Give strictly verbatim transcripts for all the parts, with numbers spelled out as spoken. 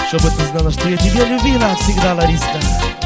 Чтобы ты знала, что я тебя любила всегда, Лариска.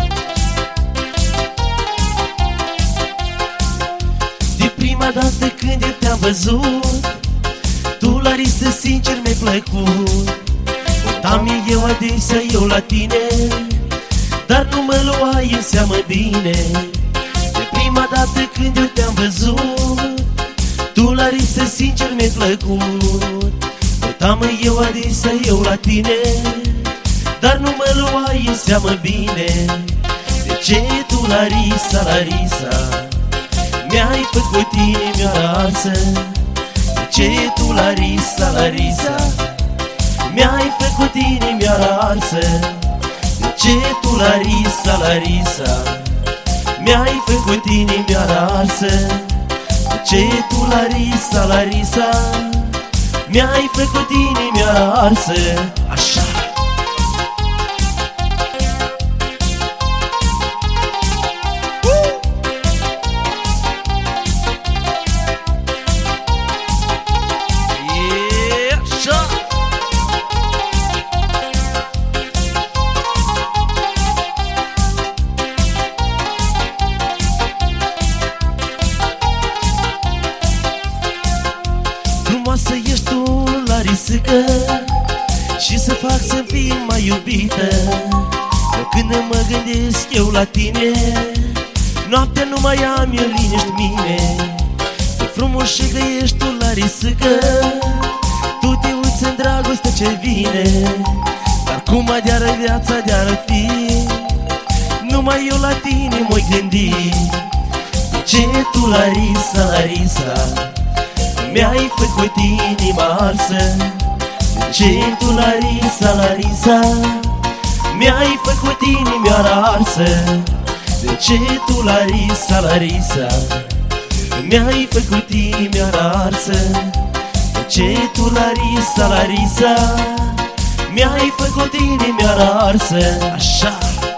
De prima dată când eu te-am văzut, tu, Larisa, sincer mi-ai plăcut. Uitam eu adesea eu la tine, dar nu mă luai în seamă bine. De prima dată când eu te-am văzut, tu, Larisa, sincer mi-ai plăcut. Uitam eu adesea eu la tine, dar nu mă luai în seamă bine. De ce tu, Larisa, Larisa, mi-ai făcut inima arsă? De ce tu, Larisa, Larisa, mi-ai făcut inima arsă? De ce tu, Larisa, Larisa, mi-ai făcut inima arsă? De ce tu, Larisa, Larisa, mi-ai făcut inima arsă? Așa! Frumoasă ești tu, Larisică, și să fac să fii mai iubită. Dar când mă gândesc eu la tine, noaptea nu mai am eu liniști mine. Ce frumușică ești tu, Larisică, tu te uiți în dragoste ce vine. Dar cum adeară viața de-ar fi, numai eu la tine m-oi gândi. De ce tu, Larisa, Larisa, mi-ai făcut inima arsă? De ce tu, Larisa, Larisa, mi-ai făcut inima arsă? De ce tu, Larisa, Larisa, mi-ai făcut inima arsă? De ce tu, Larisa, Larisa, mi-ai făcut inima arsă? Așa!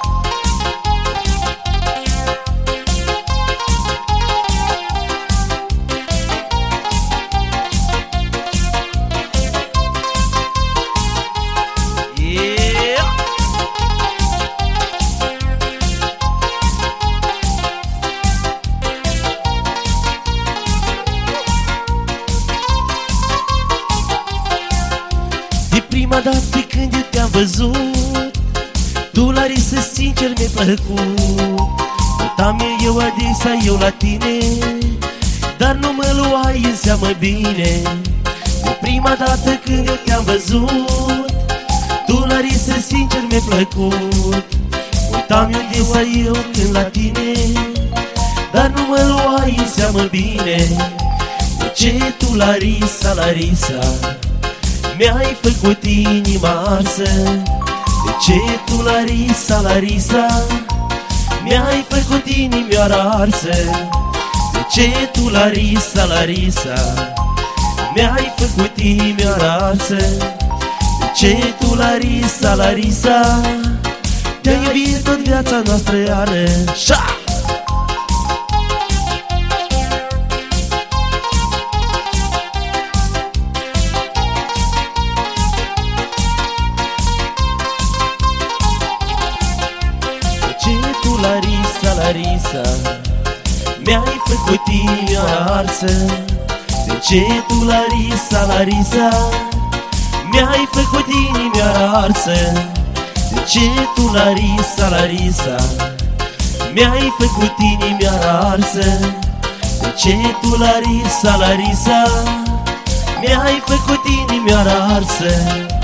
Prima dată când eu te-am văzut, tu, Larisa, sincer mi-ai plăcut. Uitam eu adesea eu la tine, dar nu mă luai în seamă bine. De prima dată când eu te-am văzut, tu, Larisa, sincer mi-ai plăcut. Uitam eu adesea eu când la tine, dar nu mă luai în seamă bine. De ce tu, Larisa, Larisa, mi-ai făcut inima arsă? De ce tu, Larisa, Larisa, mi-ai făcut inima arsă? De ce tu, Larisa, Larisa, mi-ai făcut inima arsă? De ce tu, Larisa, Larisa, te-ai iubit tot viața noastră iară? Șa! Larisa, Larisa, mi-ai făcut inima arsă? De ce tu, Larisa, Larisa, mi-ai făcut inima arsă? De ce tu, Larisa, Larisa, mi-ai făcut inima arsă? De ce tu, Larisa, Larisa, mi-ai făcut inima arsă?